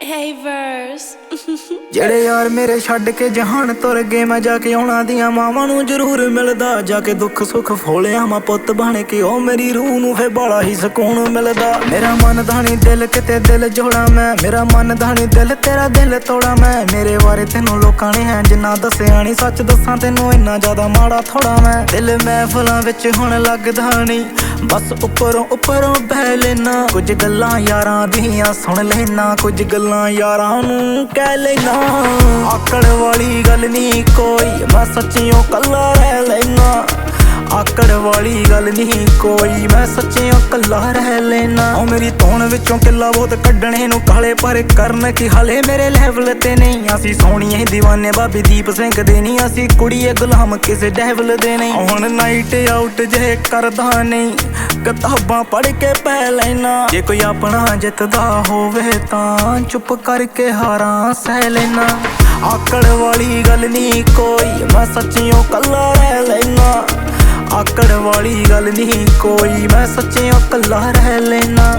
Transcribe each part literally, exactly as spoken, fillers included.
Hey verse ਜਿਹੜੇ ਯਾਰ ਮੇਰੇ ਛੱਡ ਕੇ ਜਹਾਨ ਤੁਰ ਗਏ, ਮੈਂ ਜਾ ਕੇ ਉਹਨਾਂ ਦੀਆਂ ਮਾਵਾਂ ਨੂੰ ਜ਼ਰੂਰ ਮਿਲਦਾ। ਜਾ ਕੇ ਦੁੱਖ ਸੁੱਖ ਫੋਲਿਆ ਮੈਂ ਪੁੱਤ ਬਣ ਕੇ, ਉਹ ਮੇਰੀ ਰੂਹ ਨੂੰ ਫੇ ਬਾਲਾ ਹੀ ਸਕੂਨ ਮਿਲਦਾ। ਮੇਰਾ ਮਨ ਦਾ ਨੀ ਦਿਲ ਕਿਤੇ ਦਿਲ ਜੋੜਾ ਮੈਂ, ਮੇਰਾ ਮਨ ਦਾ ਨੀ ਦਿਲ ਤੇਰਾ ਦਿਲ ਤੋੜਾ ਮੈਂ। ਮੇਰੇ ਬਾਰੇ ਤੈਨੂੰ ਲੋਕਾਂ ਨੇ ਹੈ ਜਿੰਨਾ ਦੱਸਿਆ ਨੀ, ਸੱਚ ਦੱਸਾਂ ਤੈਨੂੰ ਇੰਨਾ ਜ਼ਿਆਦਾ ਮਾੜਾ ਥੋੜਾ ਮੈਂ। ਦਿਲ ਮਹਿਫਲਾਂ ਵਿੱਚ ਹੁਣ ਲੱਗਦਾ ਨੀ, ਬਸ ਉੱਪਰੋਂ ਉੱਪਰੋਂ ਬਹਿ ਲੈਨਾ। ਕੁਝ ਗੱਲਾਂ ਯਾਰਾਂ ਦੀਆਂ ਸੁਣ ਲੈਨਾ, ਕੁਝ ਗੱਲਾਂ ਯਾਰਾਂ ਨੂੰ ਕਹਿ ਲੈਨਾ। ਆਕੜ ਵਾਲੀ ਗੱਲ ਨੀ ਕੋਈ, ਮੈਂ ਸੱਚਿਓ ਕੱਲਾ ਰਹਿ ਲੈਨਾ। ਆਕੜ ਵਾਲੀ ਗੱਲ ਨਹੀਂ ਕੋਈ, ਮੈਂ ਸੱਚਿਓ ਕੱਲਾ ਰਹਿ ਲੈਨਾ। ਉਹ ਮੇਰੀ ਧੌਣ ਵਿੱਚੋਂ ਕਿੱਲਾ ਬਹੁਤ ਕੱਢਣੇ ਨੂੰ ਕਾਲੇ, ਪਰ ਕਰਨ ਕੀ ਹਾਲੇ ਮੇਰੇ ਲੈਵਲ ਤੇ ਨਹੀਂ। ਅਸੀਂ ਸੋਹਣੀਏ ਦੀਵਾਨੇ ਬਾਬੀ ਦੀਪ ਸਿੰਘ ਦੇ ਨਹੀਂ, ਅਸੀਂ ਕੁੜੀਏ ਗੁਲਾਮ ਕਿਸੇ ਡੈਵਲ ਦੇ ਨਹੀਂ। ਹੁਣ ਨਾਈਟ ਆਊਟ ਜੇ ਕਰਦਾ ਨਹੀਂ, ਕਿਤਾਬਾਂ ਪੜ੍ਹ ਕੇ ਪੈ ਲੈਣਾ। ਜੇ ਕੋਈ ਆਪਣਾ ਜਿੱਤਦਾ ਹੋਵੇ ਤਾਂ ਚੁੱਪ ਕਰਕੇ ਹਾਰਾਂ ਸਹਿ ਲੈਣਾ। ਆਕੜ ਵਾਲੀ ਗੱਲ ਨਹੀਂ ਕੋਈ, ਮੈਂ ਸੱਚਿਓ ਕੱਲਾ ਰਹਿ ਲੈਣਾ। ਆਕੜ ਵਾਲੀ ਗੱਲ ਨਹੀਂ ਕੋਈ, ਮੈਂ ਸੱਚਿਓ ਕੱਲਾ ਰਹਿ ਲੈਣਾ।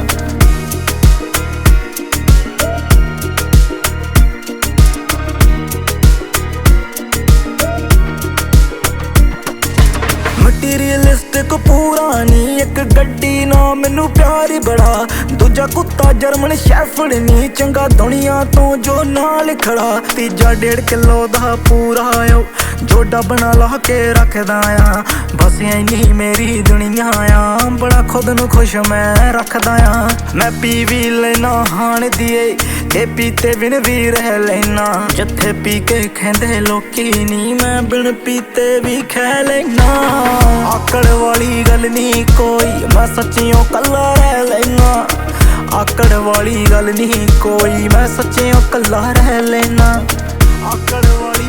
ਮਟੀਰੀਅਲਿਸਟਿਕ ਪੂਰਾ ਨੀ, ਇੱਕ ਗੱਡੀ ਨਾ ਮੈਨੂੰ ਪਿਆਰ ਹੀ ਬੜਾ। ਦੂਜਾ ਕੁੱਤਾ ਜਰਮਨ ਸ਼ੈਫਰਡ ਨੀ, ਚੰਗਾ ਦੁਨੀਆ ਤੋਂ ਜੋ ਨਾਲ ਖੜਾ। ਤੀਜਾ ਡੇਢ ਕਿਲੋ ਦਾ ਪੂਰਾ ਓ, ਜੋ ਡੱਬ ਨਾ ਲਾ ਕੇ ਰੱਖਦਾ ਆ। ਬਸ ਇੰਨੀ ਮੇਰੀ ਦੁਨੀਆ ਆ, ਬੜਾ ਖੁਦ ਨੂੰ ਖੁਸ਼ ਮੈਂ ਰੱਖਦਾ ਆ। ਮੈਂ ਪੀ ਵੀ ਲੈਣਾ ਹਾਣ ਦੀਏ, ਤੇ ਪੀਤੇ ਬਿਨ ਵੀ ਰਹਿ ਲੈਣਾ। ਜਿੱਥੇ ਪੀ ਕੇ ਖੈਂਦੇ ਲੋਕੀ ਨੀ, ਮੈਂ ਬਿਨ ਪੀਤੇ ਵੀ ਖੈ ਲੈਣਾ। ਆਕੜ ਵਾਲੀ ਗੱਲ ਨਹੀਂ ਕੋਈ, ਮੈਂ ਸੱਚਿਓ ਕੱਲਾ ਰਹਿ ਲੈਣਾ। ਆਕੜ ਵਾਲੀ ਗੱਲ ਨਹੀਂ ਕੋਈ, ਮੈਂ ਸੱਚਿਓ ਕੱਲਾ ਰਹਿ ਲੈਣਾ। ਆਕੜ ਵਾਲੀ